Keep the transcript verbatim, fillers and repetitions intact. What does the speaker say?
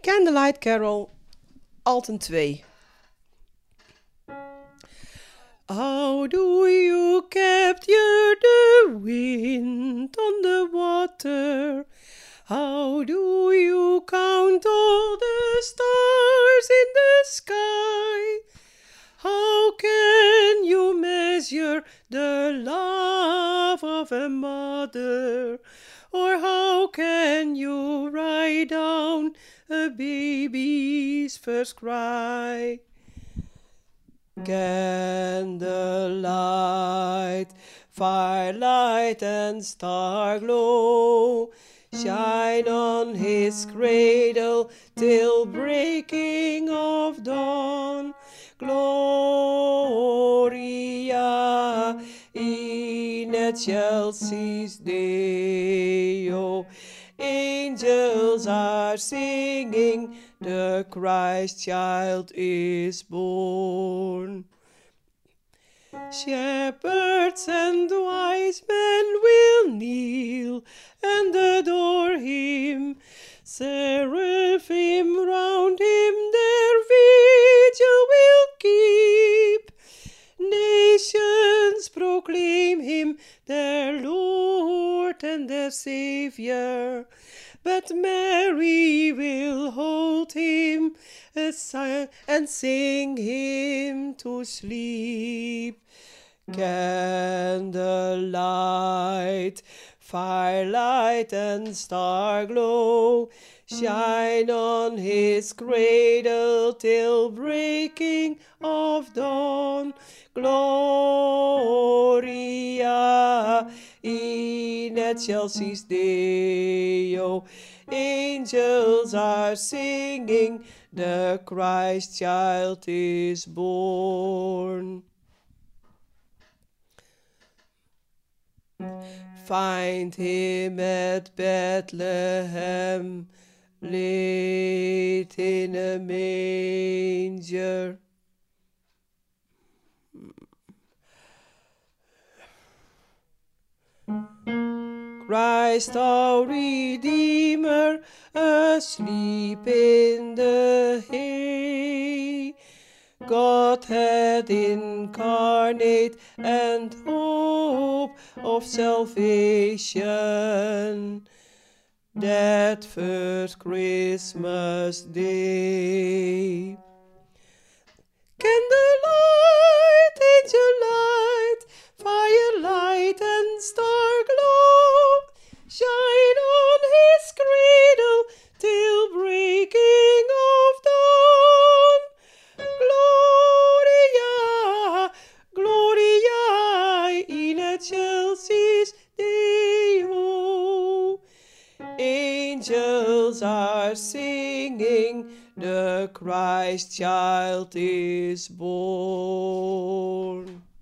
Candlelight Carol, Alten two. How do you capture the wind on the water? How do you count all the stars in the sky? How can you measure the love of a mother? Or how can you write down a baby's first cry? Candlelight, firelight and star glow shine on his cradle till breaking of dawn. Gloria in excelsis Deo. Angels are singing, the Christ child is born. Shepherds and wise men will kneel and adore him. Seraphim round him their vigil will keep. Nations proclaim him their Lord and their Saviour. But Mary will hold him aside and sing him to sleep. Candlelight, firelight and star glow shine on his cradle till breaking of dawn. Gloria in excelsis Deo. Angels are singing, the Christ child is born. Find him at Bethlehem, laid in a manger. Christ our Redeemer, asleep in the hay. Godhead incarnate and hope of salvation, that first Christmas day. Candlelight, angel light, firelight and star glow shine on his cradle till breaking of dawn. Gloria, Gloria in excelsis Deo. Angels are singing, the Christ child is born.